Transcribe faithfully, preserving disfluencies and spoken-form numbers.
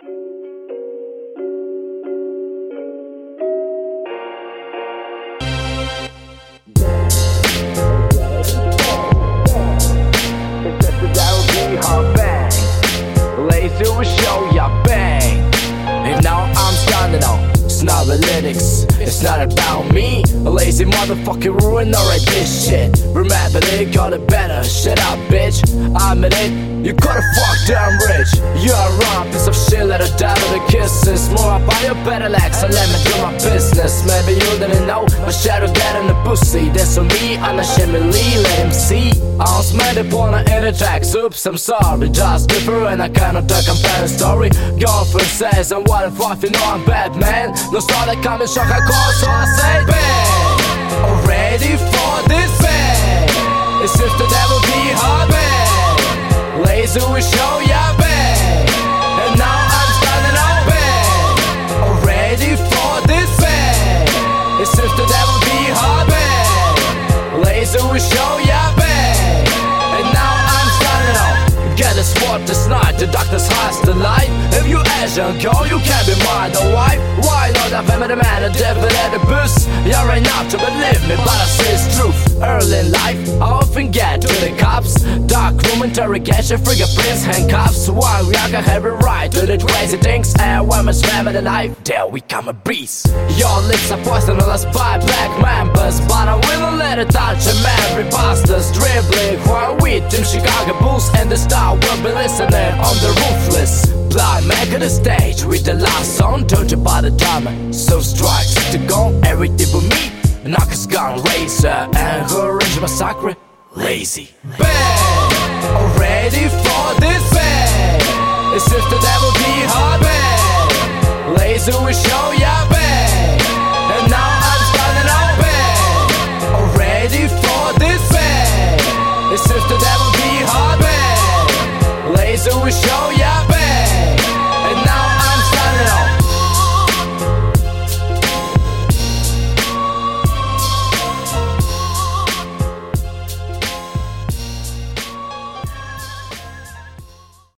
Lazy will show ya bang. And now I'm standing on Snobalytics. It's not about me. A lazy motherfucker ruined alright this shit. Remember they got it better. Shut up, bitch. I'm in it. You gotta fuck damn rich. You're a wrong piece of shit. Let her die with a kisses. More about your better legs and let me do my business. Maybe you didn't know my shadow get in the pussy. That's on me, unashamedly. Let him see. I'm smarter på en inre tracks. Oops, I'm sorry. Just different. I cannot compare a story. Girlfriend says I'm what if you know I'm bad, man. No starter coming, shock I call, so I say bang. I'm ready for this bang. It's if the devil be hard bang. Lazy will show ya bang. And now I'm standing on bang. I'm ready for this bang. It's if the devil be hard bang. Lazy will show ya bang. And now I'm standing on. Get a spot this night, the doctor's has the light. If you Asian girl, you can't be mine, oh why? Why not have him and a man, a devil at a bus? Yeah, right now to believe me, but I say it's truth. Early in life, I often get to the cops. Dark room interrogation, fingerprints, handcuffs. While we got every right to the crazy things. And when we're slamming the knife, there we come a beast. Your lips are poisonous by black members, but I will let it touch them. Every bastard's dribbling while we team Chicago Bulls, and the star will be listening on the ruthless. Blind man on the stage with the last song, told you about the drama. So strikes to go, everything but me. Knockers gun razor and her range massacre. Lazy bang. I'm ready for this bang. It's if the devil be hard bang. Lazy will show ya bang. And now I'm standing on bang. I'm ready for this bang. It's if the devil be hard bang. Lazy will show ya